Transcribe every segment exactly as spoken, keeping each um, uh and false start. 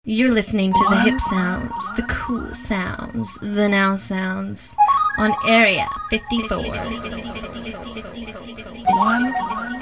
You're listening to the hip sounds, the cool sounds, the now sounds on Area fifty-four. One.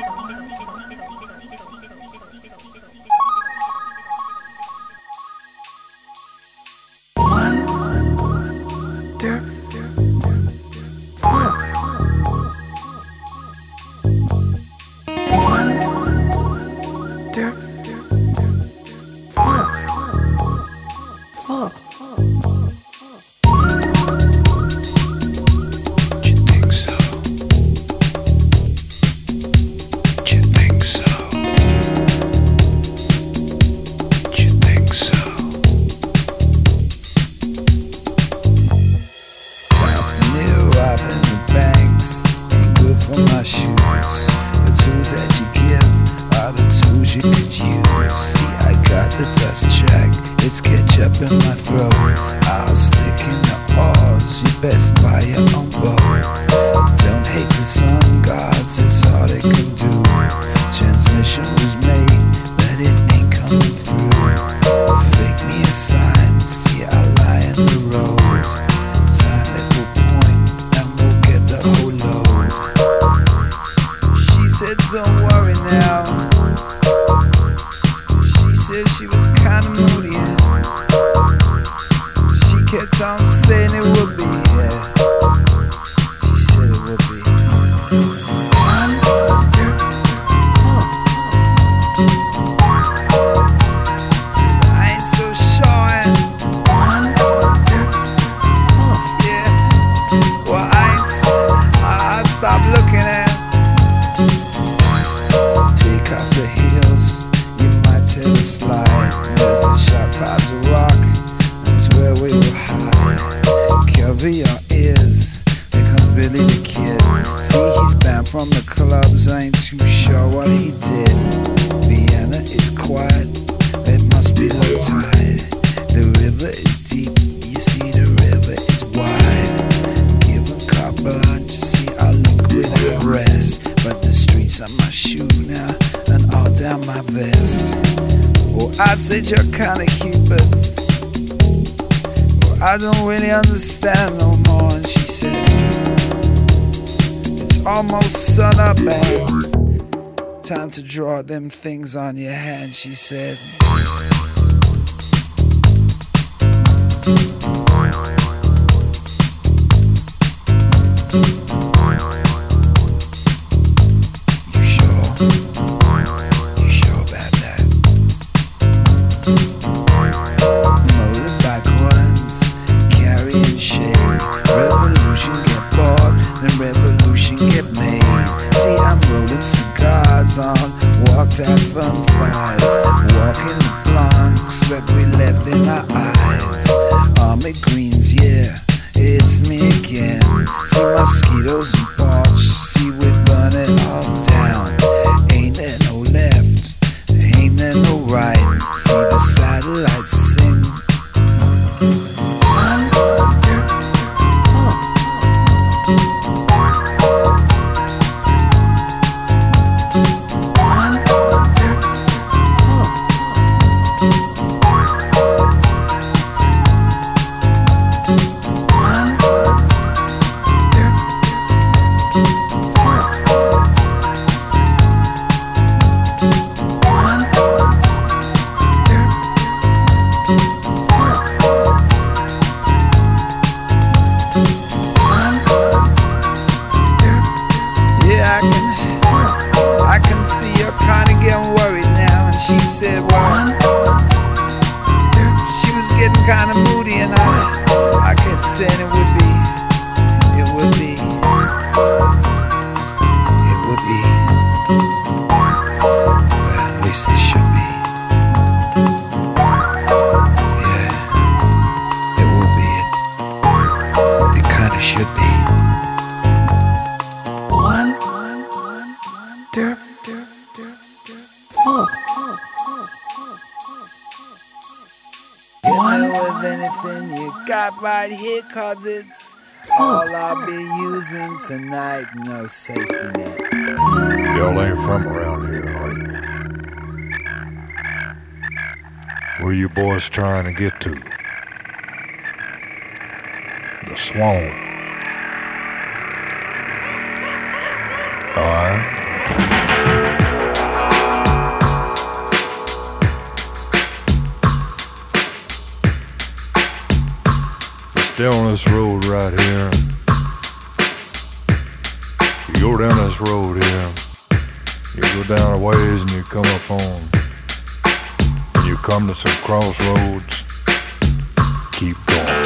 You're kinda cute, but well, I don't really understand no more. And she said, it's almost sun up and time to draw them things on your hand. She said, you sure? You sure about that? Motorbike runs, carrying shade. Revolution get bought, and revolution get made. See, I'm rolling cigars on walked out from fires, walking the blunts that we left in our eyes. Army greens, yeah, it's me again. See mosquitoes and barks, see we burn it all down. Ain't there no left, ain't there no right. See the satellites sing. One, two, four. One, two, four. One, two, four. One, yeah, I can, I can see you're kinda getting worried now. And she said, well, she was getting kinda moody, and I, I kept saying it would be, it would be, it would be, well, at least it should be. Yeah, it will be. It, it kinda should be. One, two, four. You know with anything you got right here, 'cause it's all I'll be using tonight. No safety net. Y'all ain't from around here, are you? Where you boys trying to get to? The swamp. Alright. Stay on this road right here. You go down this road here. You go down a ways and you come up on. And you come to some crossroads. Keep going.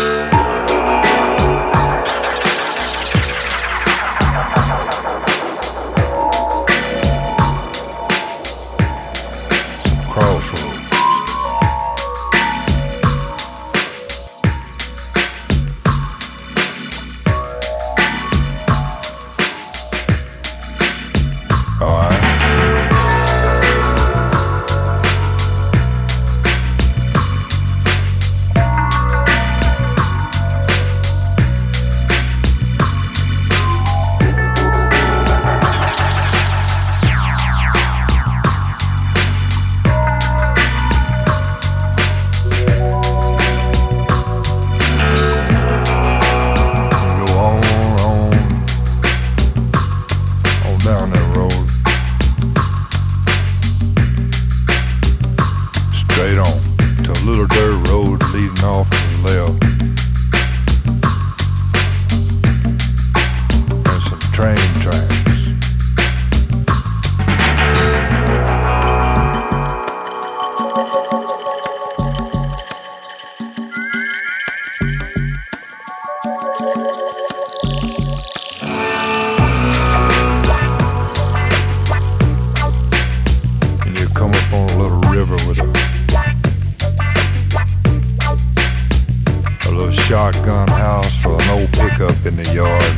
Some crossroads. Shotgun house with an old pickup in the yard.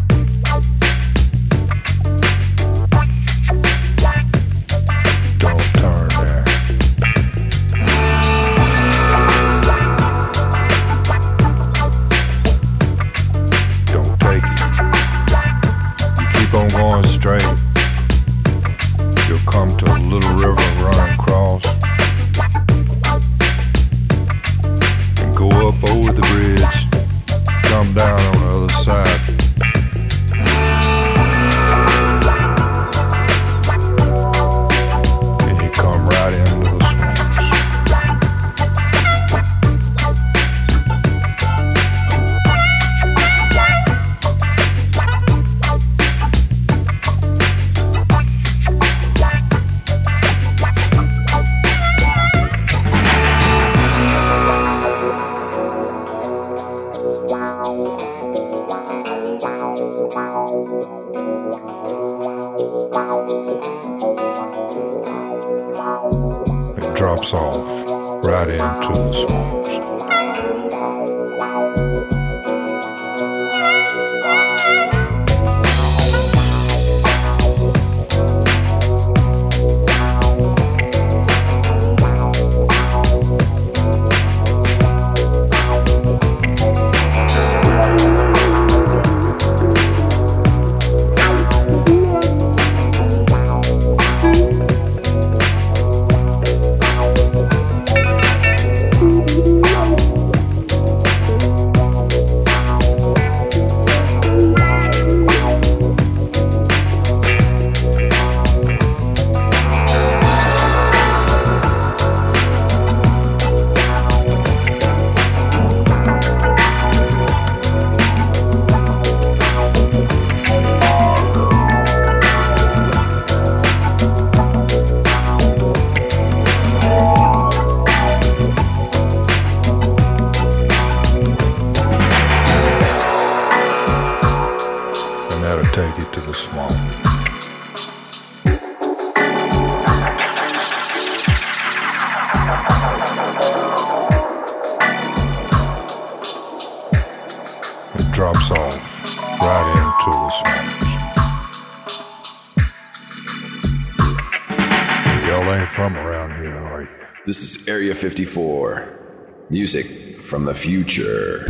Don't turn there. Don't take it. You keep on going straight. You'll come to a little river running across. Go up over the bridge, come down on the other side. And you come right into the swamps. It drops off right into the swamps. Take it to the swamp. It drops off right into the swamps. Y'all ain't from around here, are you? This is Area fifty-four. Music from the future.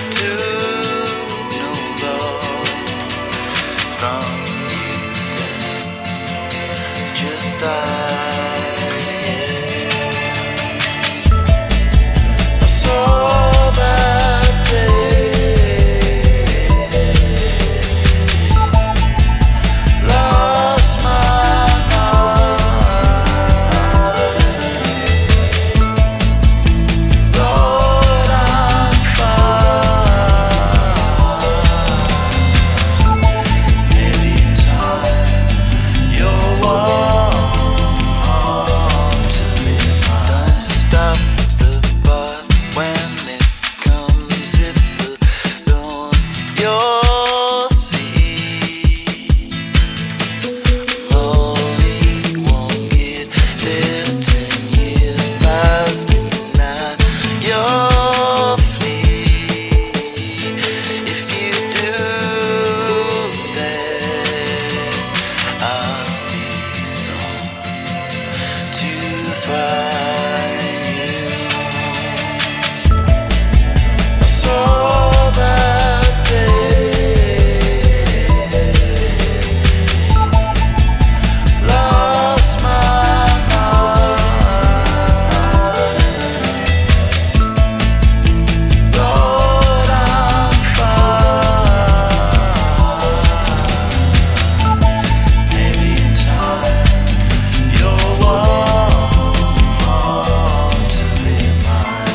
to know love from you then. Just die, yeah. I saw that day, lost my mind. Lord, I'm fine. Anytime you're warm to me, don't stop the but when it comes, it's the dawn you'll see. Morning won't get there ten years past nine. You'll flee if you do that. I'll be someone to find you. I saw that day, lost my mind. Lord, I'm fine. Maybe in time you'll want to be mine.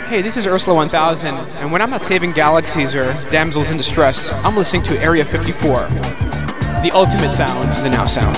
Hey, this is Ursula one thousand, and when I'm not saving galaxies or damsels in distress, I'm listening to Area fifty-four, the ultimate sound, the now sound.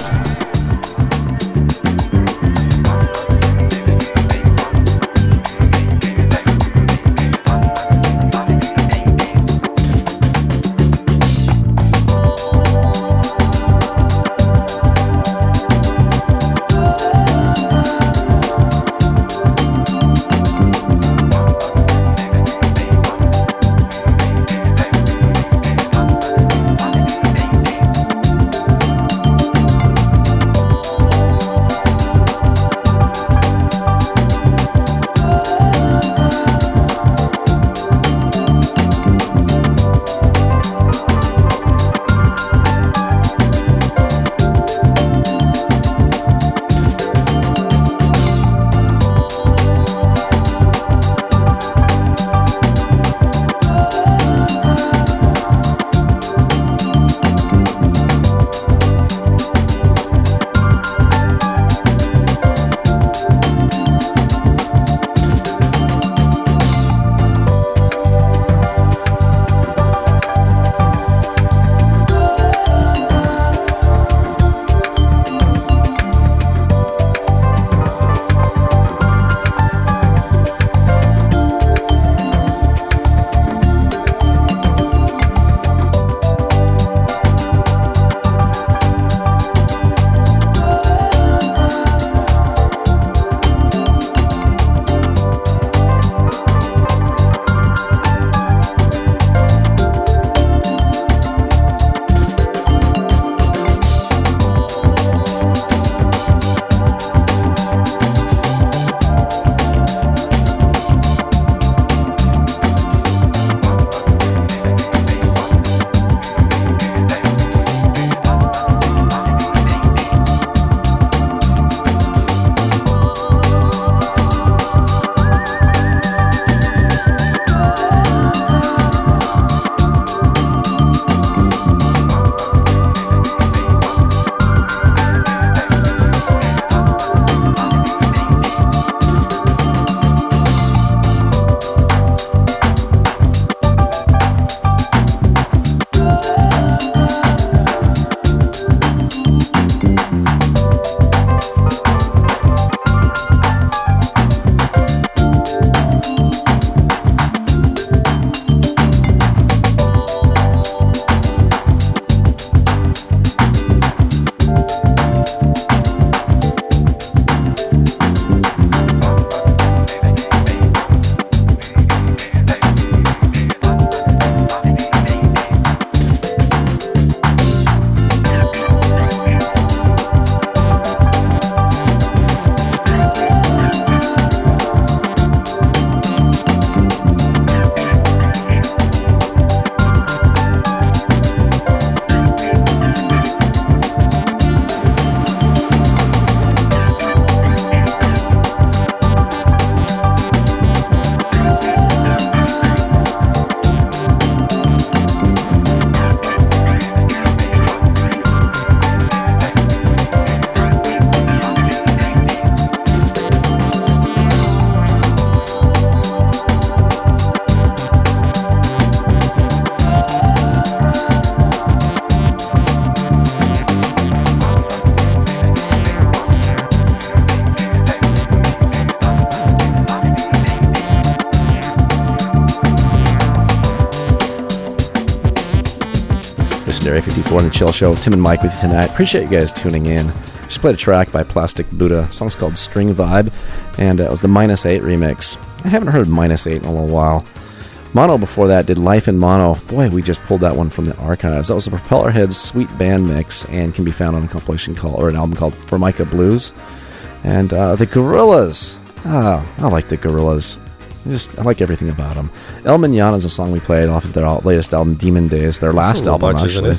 Area fifty-four on the Chill Show. Tim and Mike with you tonight. Appreciate you guys tuning in. Just played a track by Plastic Buddha. The song's called String Vibe, and uh, it was the Minus eight remix. I haven't heard Minus eight in a little while. Mono before that did Life in Mono. Boy, we just pulled that one from the archives. That was the Propellerheads Sweet Band mix and can be found on a compilation called, or an album called Formica Blues. And uh, the Gorillaz. Ah, I like the Gorillaz. I just I like everything about them. El Manana is a song we played off of their latest album, Demon Days, their last album bunch, actually.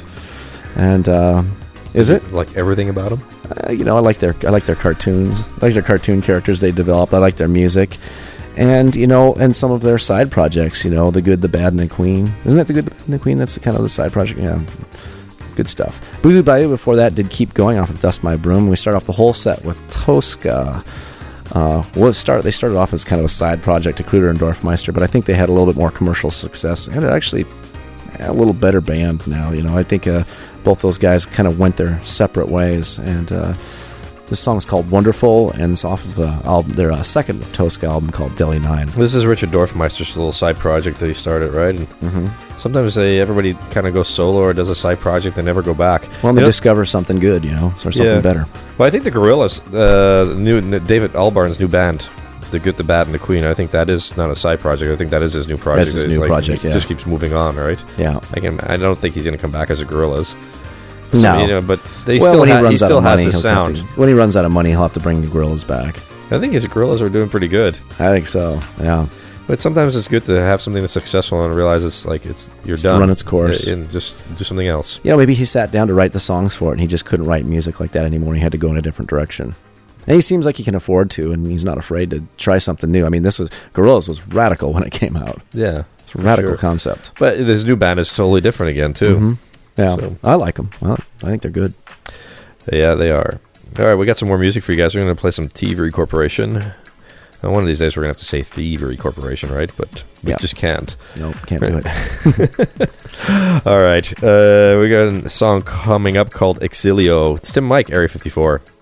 And uh, is it like everything about them? Uh, you know, I like their I like their cartoons. I like their cartoon characters they developed. I like their music, and you know, and some of their side projects. You know, The Good, the Bad, and the Queen. Isn't it The Good, the Bad, and the Queen? That's kind of the side project. Yeah, good stuff. Boozoo Bayou before that did Keep Going off of Dust My Broom. We start off the whole set with Tosca. Uh, well, start they started off as kind of a side project to Kruder and Dorfmeister, but I think they had a little bit more commercial success and it actually a little better band now. You know, I think uh, both those guys kind of went their separate ways, and uh, this song's called Wonderful, and it's off of uh, album, their uh, second Tosca album called Delhi nine. This is Richard Dorfmeister's little side project that he started, right? And mm-hmm. sometimes they everybody kind of goes solo or does a side project, they never go back. Well, they you know, discover something good, you know, or something yeah. better. Well, I think the Gorillaz, uh, new David Albarn's new band, The Good, the Bad, and the Queen, I think that is not a side project. I think that is his new project. That's his it's new like, project, he yeah. just keeps moving on, right? Yeah. I, can, I don't think he's going to come back as a Gorillaz. No. So, you know, but they well, still when he, ha- runs he still out of has money, the he'll have sound. to, when he runs out of money, he'll have to bring the Gorillaz back. I think his Gorillaz are doing pretty good. I think so, yeah. But sometimes it's good to have something that's successful and realize it's like it's you're Just done. run its course. And just do something else. You know, maybe he sat down to write the songs for it, and he just couldn't write music like that anymore. He had to go in a different direction. And he seems like he can afford to, and he's not afraid to try something new. I mean, this was Gorillaz was radical when it came out. Yeah. It's a radical sure. concept. But this new band is totally different again, too. Mm-hmm. Yeah, So. I like them. Well, I think they're good. Yeah, they are. All right, we got some more music for you guys. We're going to play some Thievery Corporation. Now, one of these days we're going to have to say Thievery Corporation, right? But we Yep. just can't. Nope, can't do it. All right. Uh, we got a song coming up called Exilio. It's Tim Mike, Area fifty-four.